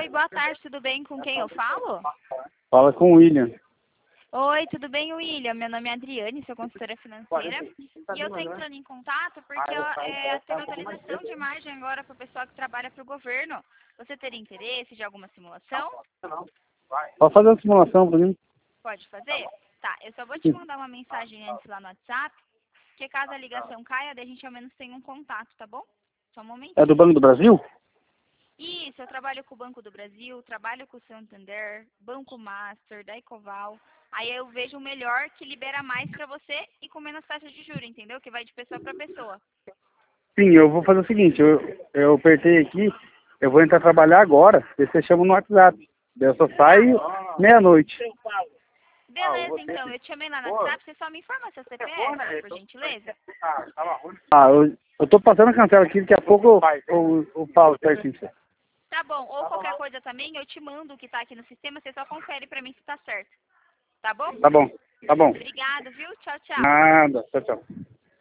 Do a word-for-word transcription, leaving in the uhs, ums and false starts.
Oi, boa tarde, tudo bem? Com quem eu falo? Fala com o William. Oi, tudo bem, William? Meu nome é Adriane, sou consultora financeira. E eu estou entrando em contato porque eu, é, tem uma atualização de imagem agora para o pessoal que trabalha para o governo. Você teria interesse de alguma simulação? Pode fazer uma simulação para mim? Pode fazer? Tá, eu só vou te mandar uma mensagem antes lá no WhatsApp, porque caso a ligação caia, daí a gente ao menos tem um contato, tá bom? Só um momentinho. É do Banco do Brasil? Isso, eu trabalho com o Banco do Brasil, trabalho com o Santander, Banco Master, da Ecoval. Aí eu vejo o melhor que libera mais para você e com menos taxa de juros, entendeu? Que vai de pessoa para pessoa. Sim, eu vou fazer o seguinte, eu, eu apertei aqui, eu vou entrar trabalhar agora, e você chama no WhatsApp. Eu só saio meia-noite. Beleza, então, eu te chamei lá no WhatsApp, você só me informa seu C P F, por gentileza? Ah, eu, eu tô passando a cancela aqui, daqui a pouco eu, eu, eu falo certinho. Tá bom, ou qualquer coisa também, eu te mando o que tá aqui no sistema, você só confere pra mim se tá certo. Tá bom? Tá bom, tá bom. Obrigada, viu? Tchau, tchau. Nada, tchau, tchau.